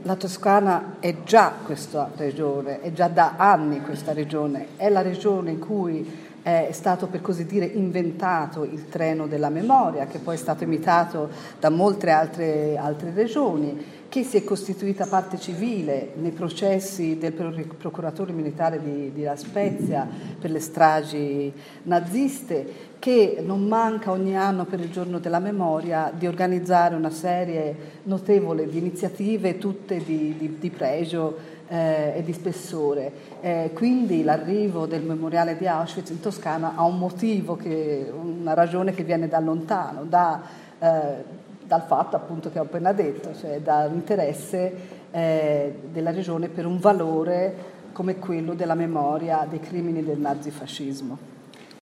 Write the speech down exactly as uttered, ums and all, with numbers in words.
la Toscana è già questa regione, è già da anni questa regione, è la regione in cui è stato, per così dire, inventato il treno della memoria, che poi è stato imitato da molte altre, altre regioni, che si è costituita parte civile nei processi del procuratore militare di, di La Spezia per le stragi naziste, che non manca ogni anno per il giorno della memoria di organizzare una serie notevole di iniziative, tutte di, di, di pregio eh, e di spessore. Eh, quindi l'arrivo del memoriale di Auschwitz in Toscana ha un motivo, che, una ragione che viene da lontano, da, eh, dal fatto appunto che ho appena detto, cioè dall'interesse eh, della regione per un valore come quello della memoria dei crimini del nazifascismo.